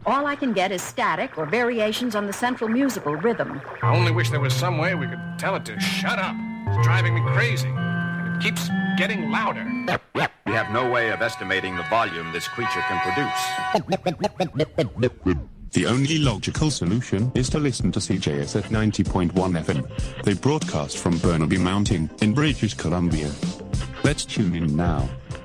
All I can get is static or variations on the central musical rhythm. I only wish there was some way we could tell it to shut up. It's driving me crazy. And it keeps getting louder. We have no way of estimating the volume this creature can produce. The only logical solution is to listen to CJS at 90.1 FM. They broadcast from Burnaby Mountain in British Columbia. Let's tune in now.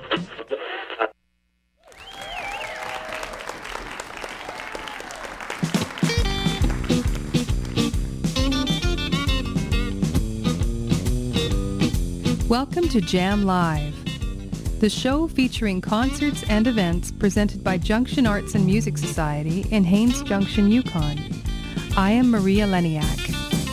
Welcome to Jam Live, the show featuring concerts and events presented by Junction Arts and Music Society in Haines Junction, Yukon. I am Maria Leniak.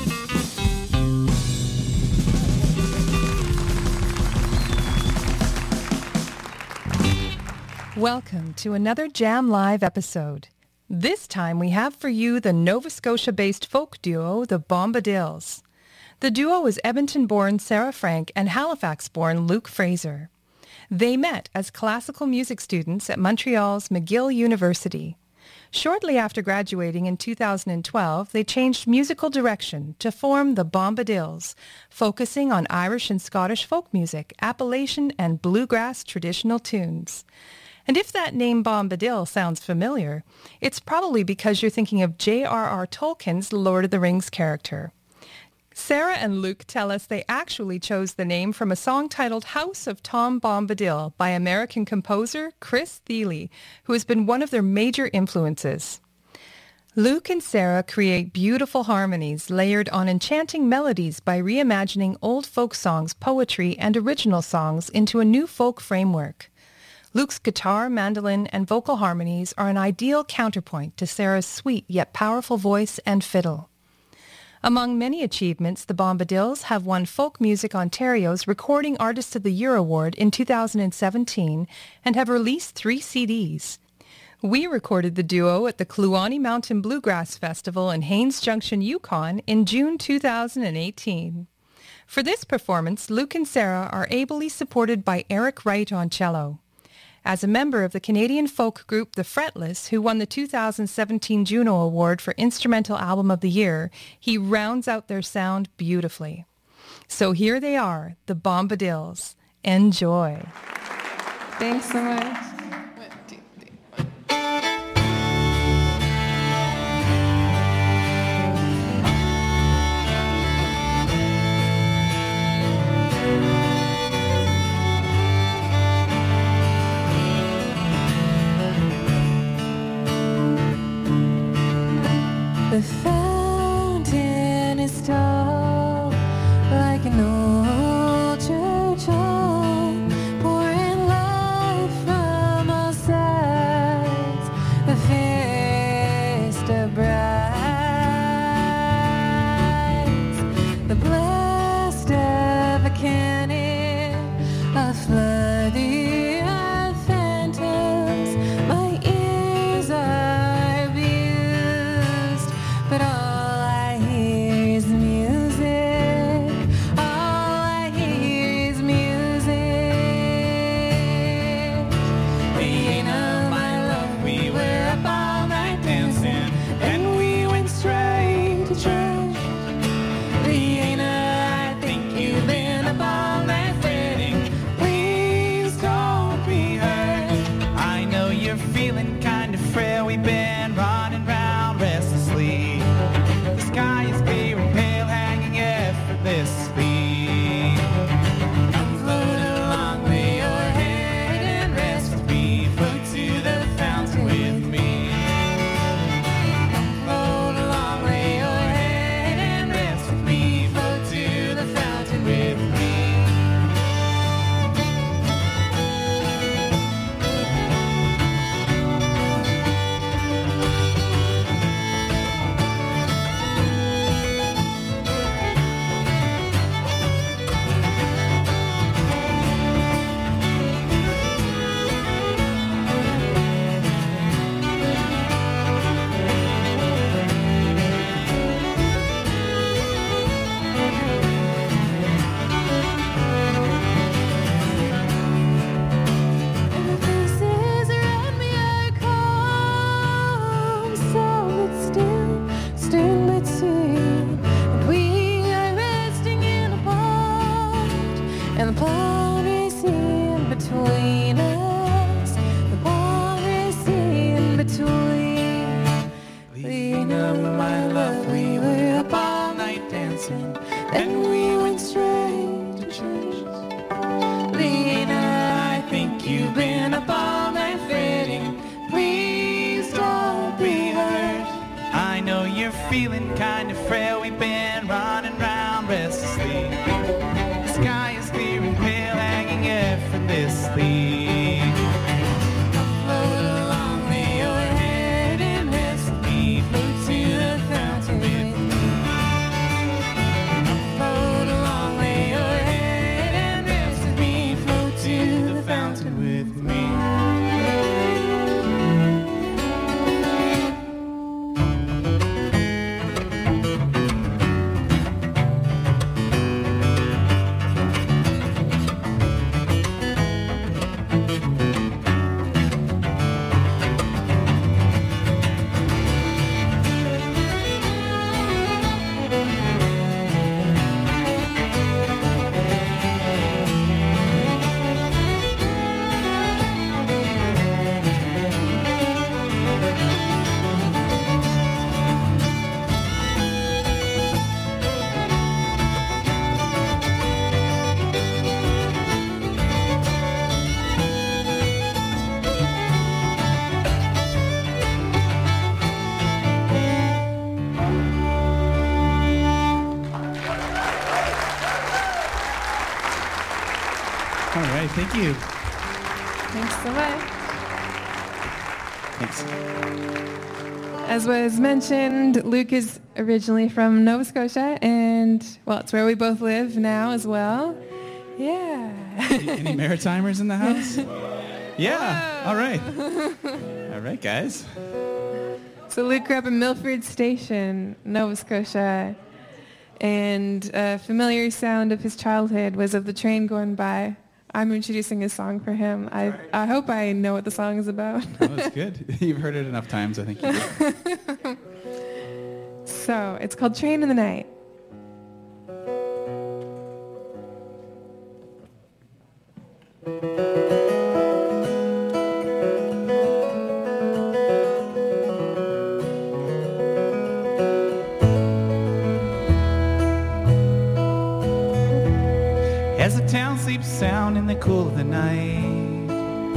Welcome to another Jam Live episode. This time we have for you the Nova Scotia-based folk duo, the Bombadils. The duo is Edmonton-born Sarah Frank and Halifax-born Luke Fraser. They met as classical music students at Montreal's McGill University. Shortly after graduating in 2012, they changed musical direction to form the Bombadils, focusing on Irish and Scottish folk music, Appalachian and bluegrass traditional tunes. And if that name Bombadil sounds familiar, it's probably because you're thinking of J.R.R. Tolkien's Lord of the Rings character. Sarah and Luke tell us they actually chose the name from a song titled House of Tom Bombadil by American composer Chris Thile, who has been one of their major influences. Luke and Sarah create beautiful harmonies layered on enchanting melodies by reimagining old folk songs, poetry, and original songs into a new folk framework. Luke's guitar, mandolin, and vocal harmonies are an ideal counterpoint to Sarah's sweet yet powerful voice and fiddle. Among many achievements, the Bombadils have won Folk Music Ontario's Recording Artist of the Year Award in 2017 and have released 3 CDs. We recorded the duo at the Kluane Mountain Bluegrass Festival in Haines Junction, Yukon in June 2018. For this performance, Luke and Sarah are ably supported by Eric Wright on cello. As a member of the Canadian folk group The Fretless, who won the 2017 Juno Award for Instrumental Album of the Year, he rounds out their sound beautifully. So here they are, the Bombadils. Enjoy. Thanks so much. The fountain is tall, like an old church hall, pouring life from all sides, a fiesta bright, the blast of a cannon, a flood the earth phantoms, my ears are abused, but all feeling kind of frail. We've been running round restlessly. The sky is clear and pale, hanging effortlessly. Float along, lay your head and rest with me. Float to the fountain with me. Float along, lay your head and rest with me. Float to the fountain with me. All right, thank you. Thanks so much. Thanks. As was mentioned, Luke is originally from Nova Scotia, and, well, it's where we both live now as well. Yeah. Any Maritimers in the house? Yeah, all right. All right, guys. So Luke grew up in Milford Station, Nova Scotia, and a familiar sound of his childhood was of the train going by. I'm introducing a song for him. I hope I know what the song is about. Oh, that's good. You've heard it enough times, I think you do. So it's called Train in the Night. As the town sleeps sound in the cool of the night,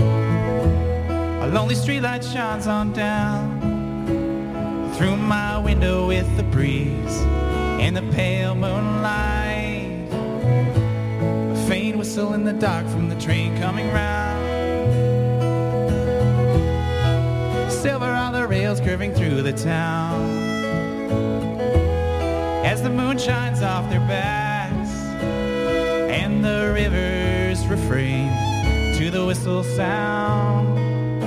a lonely streetlight shines on down through my window with the breeze and the pale moonlight. A faint whistle in the dark from the train coming round. Silver are the rails curving through the town as the moon shines off their backs. And the rivers refrain to the whistle sound.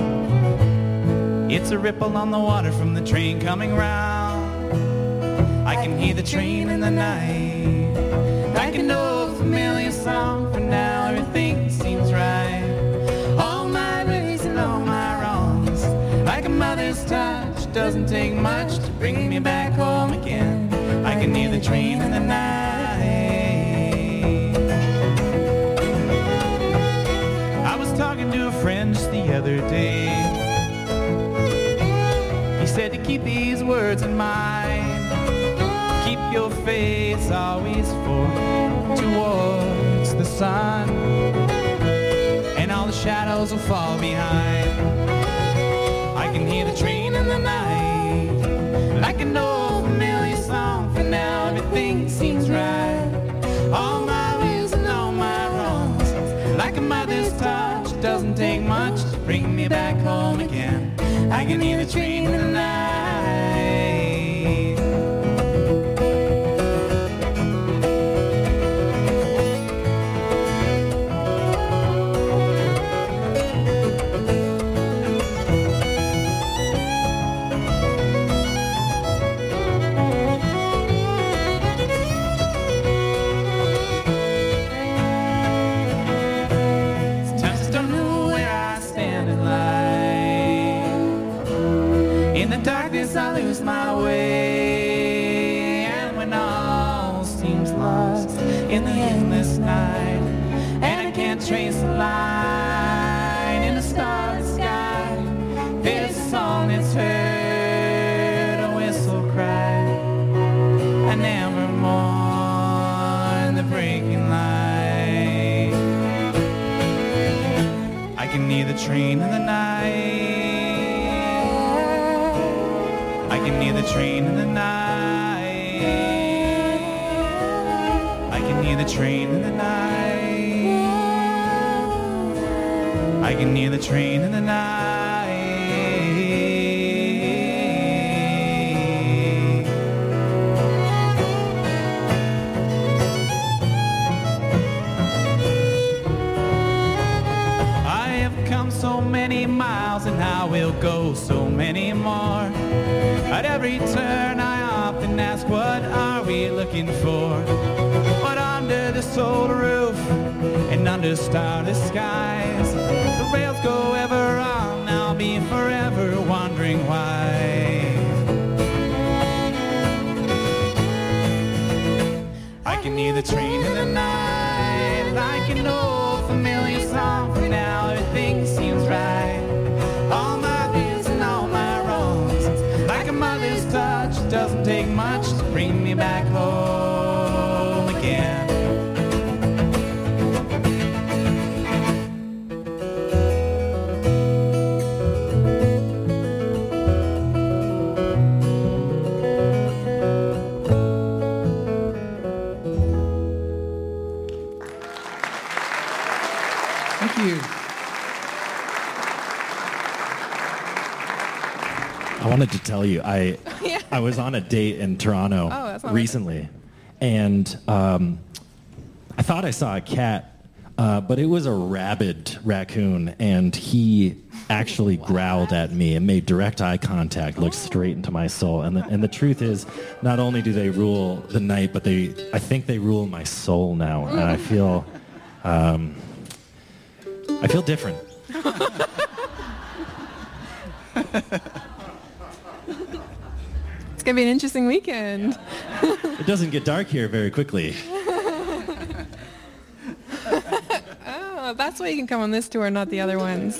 It's a ripple on the water from the train coming round. I can hear the train in the night, like an old familiar song. For now everything seems right. All my ways and all my wrongs, like a mother's touch, doesn't take much to bring me back home again. I can hear the train in the night. Talking to a friend just the other day. He said to keep these words in mind. Keep your face always forward towards the sun, and all the shadows will fall behind. I can hear the train in the night, like an old familiar song. For now everything seems right. All my ways and all my wrongs, like a mother's touch, doesn't take much to bring me back home again. I can hear the train in the night. I lose my way, and when all seems lost in the endless night, and I can't trace a line in the starry sky, there's a song that's heard, a whistle cry, and never more in the breaking light. I can hear the train in the night. I can hear the train in the night. I can hear the train in the night. I can hear the train in the night. So many miles and I will go so many more. At every turn I often ask, what are we looking for? But under the solar roof and under starless skies, the rails go ever on, I'll be forever wondering why. I can hear the train in the night, like an old familiar song. For now everything seems right. All my fears and all my wrongs, like a mother's touch, doesn't take much to bring me back home again. Thank you. I wanted to tell you, I was on a date in Toronto recently, and I thought I saw a cat, but it was a rabid raccoon, and he actually growled at me and made direct eye contact, looked straight into my soul. And the truth is, not only do they rule the night, but I think they rule my soul now, and I feel different. It's going to be an interesting weekend. It doesn't get dark here very quickly. Oh, that's why you can come on this tour, not the other ones.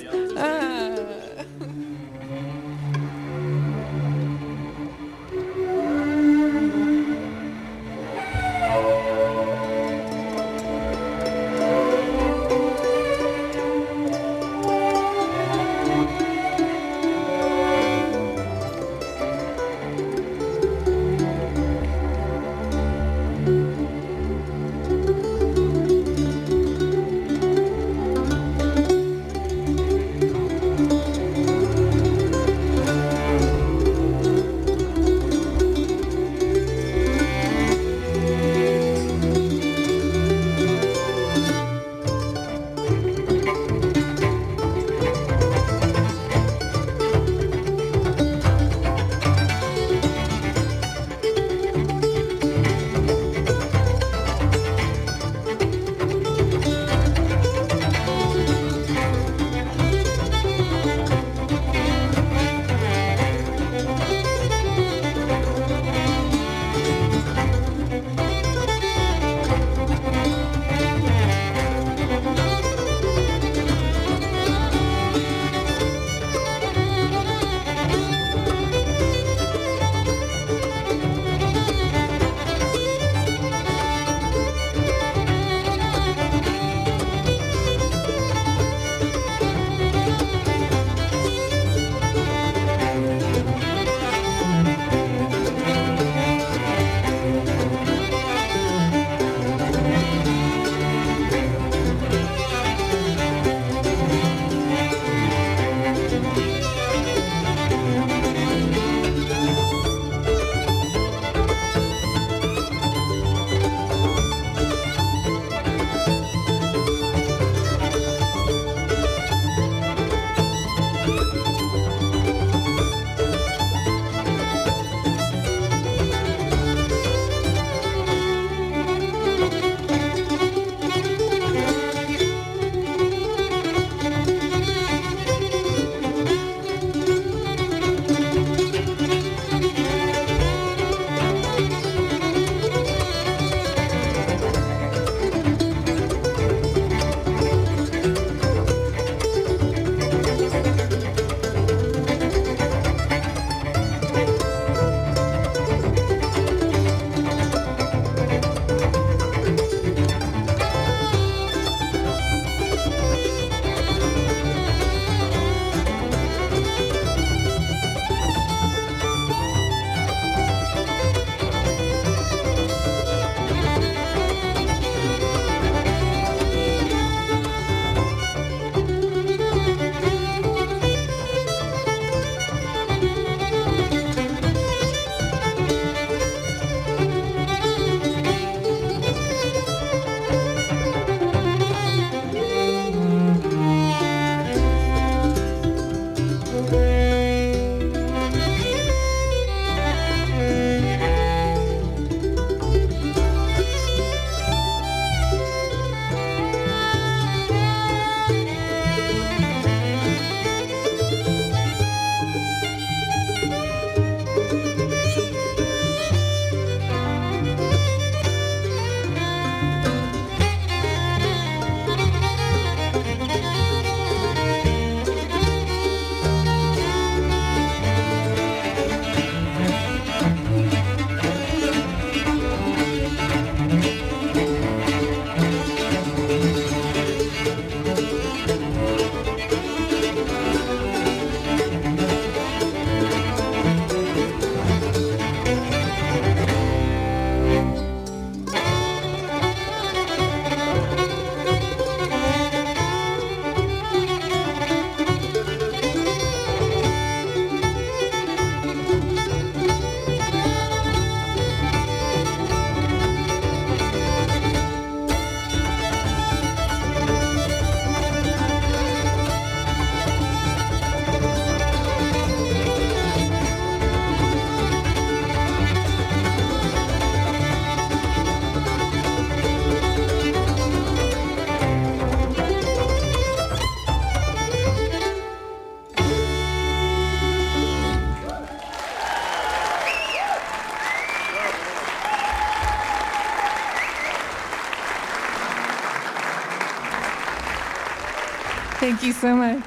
Thank you so much.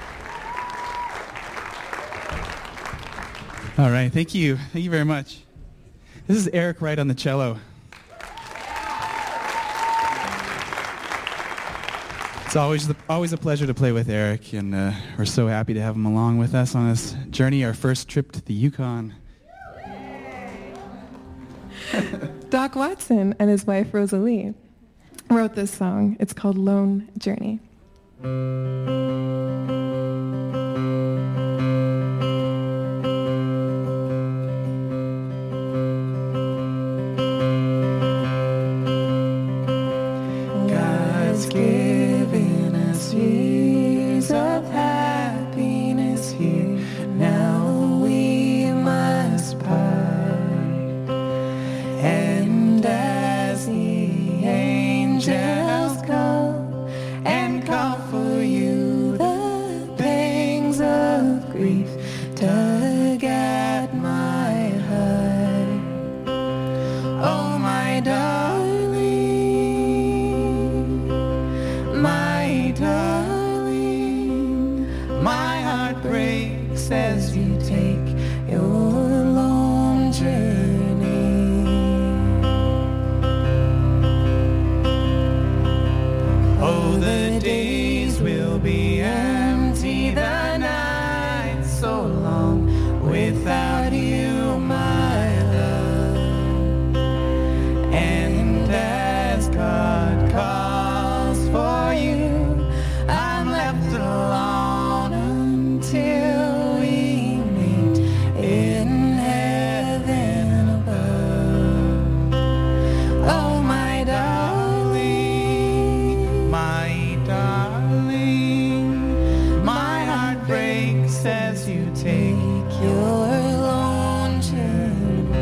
All right, thank you. Thank you very much. This is Eric Wright on the cello. It's always a pleasure to play with Eric, and we're so happy to have him along with us on this journey, our first trip to the Yukon. Doc Watson and his wife Rosalie wrote this song. It's called Lone Journey. God's given us years of happiness here. Now we must part. And as the angels come and call for you, the pangs of grief tug at my heart. Oh, my darling, my darling, my heart breaks as you take your lone journey. Oh, the days will be empty, the nights so long without you, my love. And as God calls for you, I'm left alone until we meet in heaven above. Oh, my darling, my darling, my heart breaks as you take your lone journey.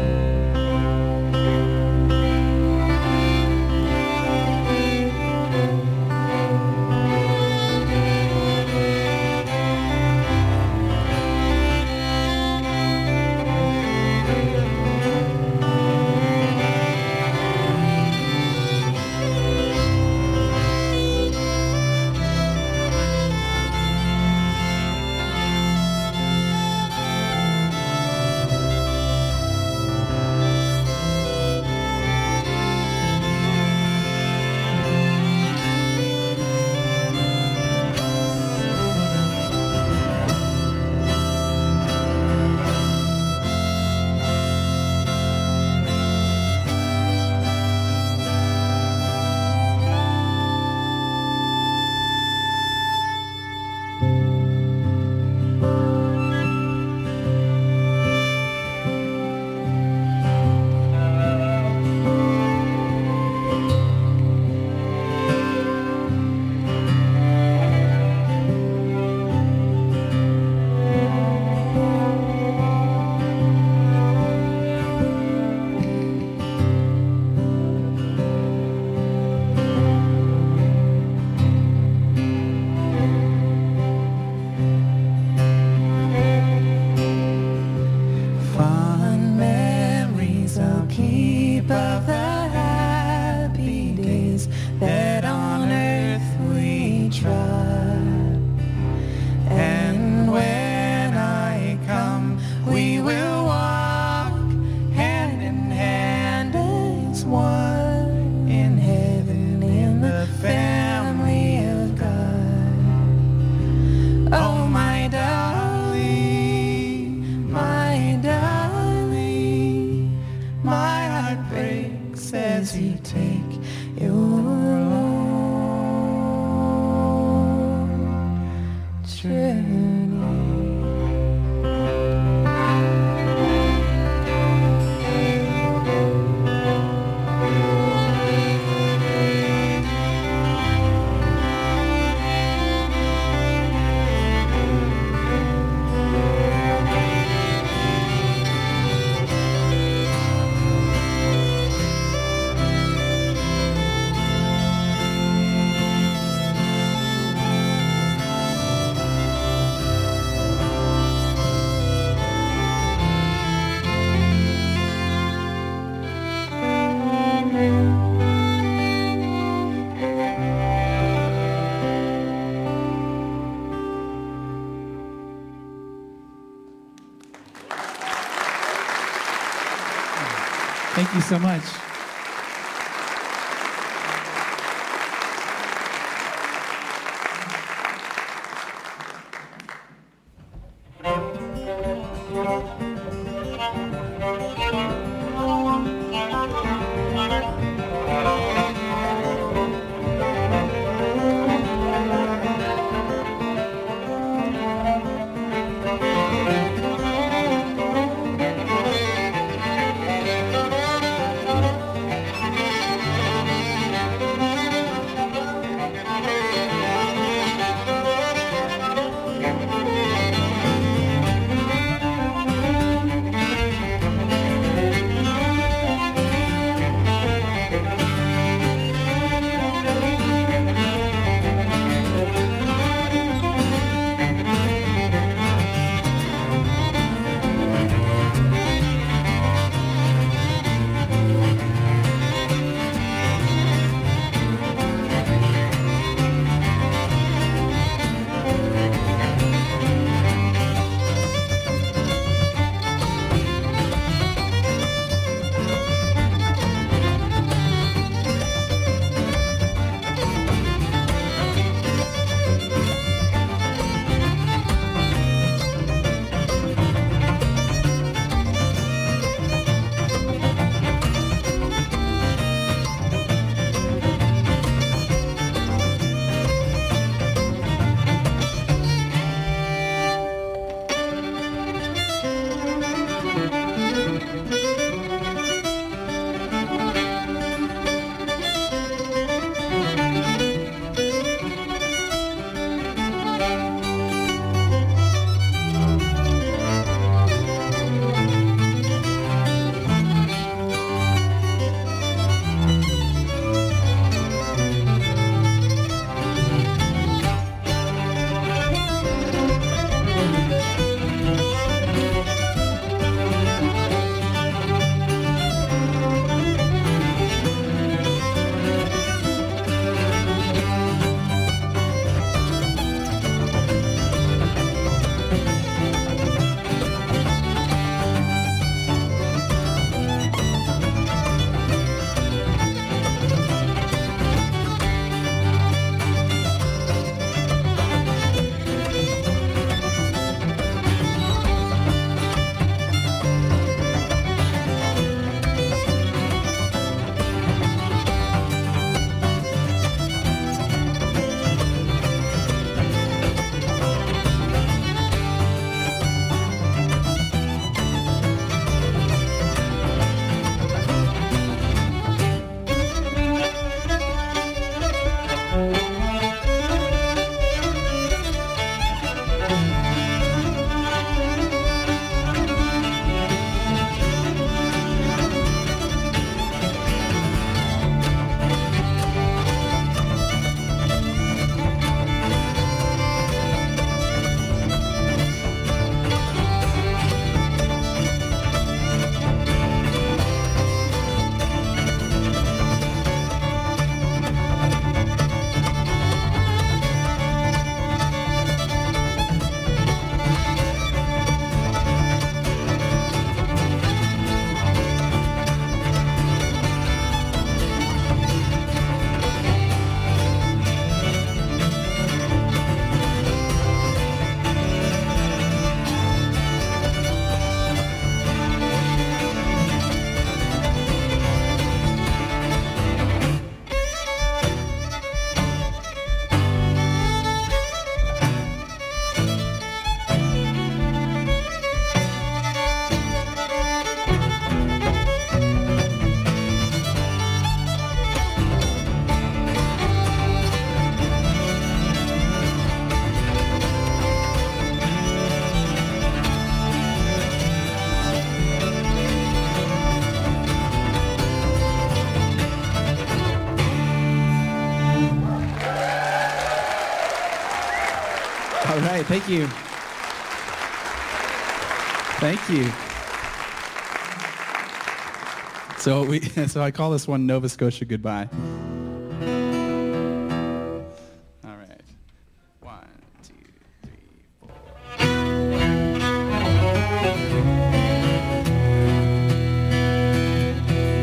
Fond memories I'll keep of the happy days that on earth we trod. And when I come, we will walk hand in hand as one in heaven in the family of God. Oh, my darling, my darling, my heart breaks as you take your lone journey. Thank you so much. All right, thank you. Thank you. So I call this one Nova Scotia Goodbye. All right. 1, 2, 3, 4.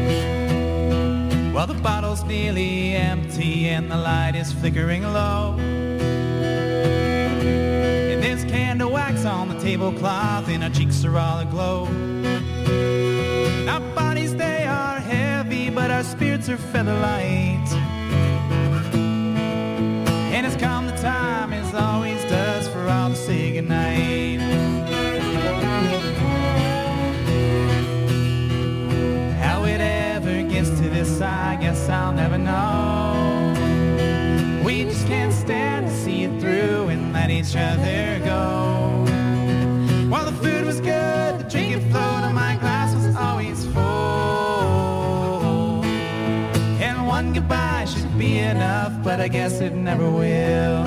bottle's nearly empty and the light is flickering low. And there's candle wax on the tablecloth and our cheeks are all aglow. Our bodies, they are heavy, but our spirits are feather light. And it's come the time, as always does, for all to say goodnight. How it ever gets to this, I guess I'll never know. We just can't stand to see it through and let each other go. While the food was good, the drink had flowed, and my glass was always full. And one goodbye should be enough, but I guess it never will.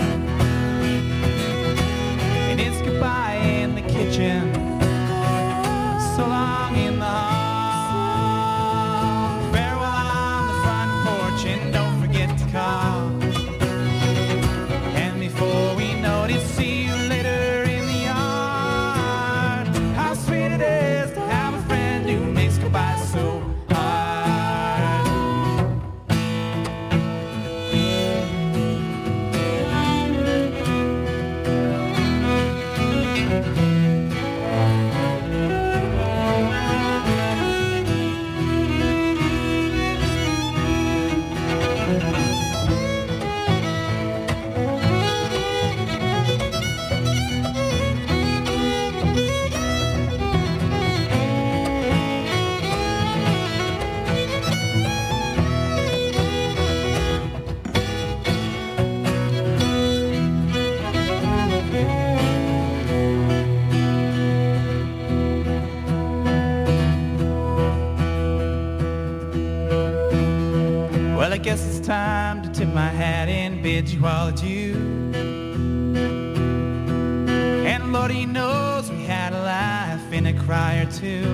And it's goodbye in the kitchen, so long in the hall, farewell on the front porch, and don't forget to call. And before we know it, see you later in the yard. How sweet it is to have a friend who makes goodbye so hard. Well, I guess it's time to tip my hat and bid you all adieu. And Lord, he knows we had a laugh and a cry or two.